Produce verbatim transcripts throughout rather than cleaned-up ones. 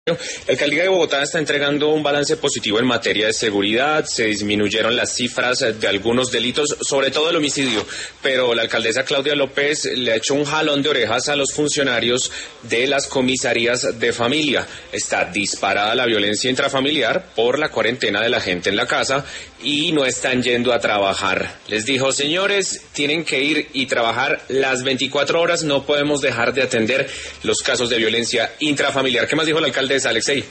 La alcaldía de Bogotá está entregando un balance positivo en materia de seguridad. Se disminuyeron las cifras de algunos delitos, sobre todo el homicidio, pero la alcaldesa Claudia López le ha hecho un jalón de orejas a los funcionarios de las comisarías de familia. Está disparada la violencia intrafamiliar por la cuarentena de la gente en la casa y no están yendo a trabajar. Les dijo: señores, tienen que ir y trabajar las veinticuatro horas, no podemos dejar de atender los casos de violencia intrafamiliar. ¿Qué más dijo la alcaldesa, Alexei?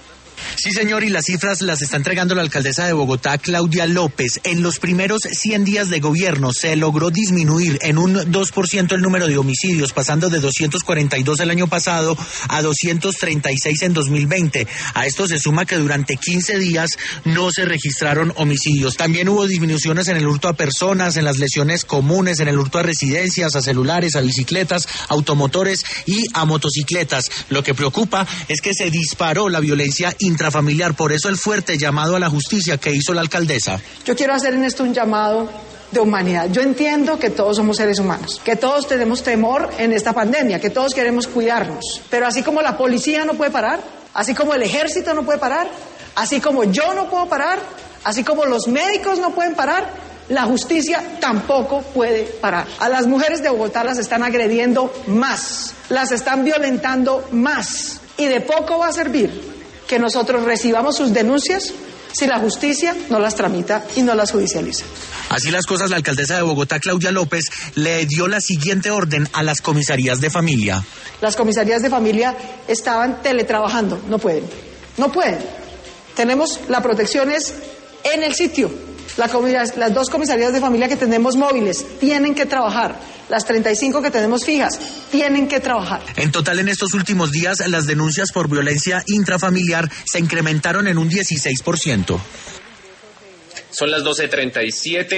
Sí, señor, y las cifras las está entregando la alcaldesa de Bogotá, Claudia López. En los primeros cien días de gobierno se logró disminuir en un dos por ciento el número de homicidios, pasando de doscientos cuarenta y dos el año pasado a doscientos treinta y seis en dos mil veinte. A esto se suma que durante quince días no se registraron homicidios. También hubo disminuciones en el hurto a personas, en las lesiones comunes, en el hurto a residencias, a celulares, a bicicletas, automotores y a motocicletas. Lo que preocupa es que se disparó la violencia intrafamiliar, por eso el fuerte llamado a la justicia que hizo la alcaldesa. Yo quiero hacer en esto un llamado de humanidad. Yo entiendo que todos somos seres humanos, que todos tenemos temor en esta pandemia, que todos queremos cuidarnos, pero así como la policía no puede parar, así como el ejército no puede parar, así como yo no puedo parar, así como los médicos no pueden parar, la justicia tampoco puede parar. A las mujeres de Bogotá las están agrediendo más, las están violentando más, y de poco va a servir que nosotros recibamos sus denuncias si la justicia no las tramita y no las judicializa. Así las cosas, la alcaldesa de Bogotá, Claudia López, le dio la siguiente orden a las comisarías de familia. Las comisarías de familia estaban teletrabajando, no pueden, no pueden. Tenemos la protección es en el sitio. La las dos comisarías de familia que tenemos móviles tienen que trabajar. Las treinta y cinco que tenemos fijas tienen que trabajar. En total, en estos últimos días, las denuncias por violencia intrafamiliar se incrementaron en un dieciséis por ciento. Son las doce treinta y siete.